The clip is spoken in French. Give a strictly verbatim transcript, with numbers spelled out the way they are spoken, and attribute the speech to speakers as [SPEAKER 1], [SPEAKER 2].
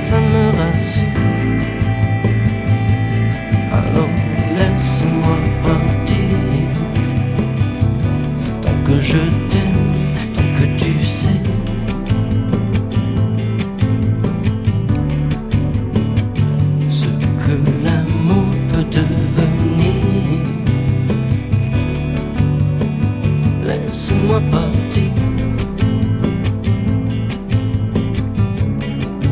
[SPEAKER 1] ça me rassure. Alors laisse-moi partir, tant que je t'aime, tant que tu sais ce que l'amour peut devenir. Laisse-moi partir.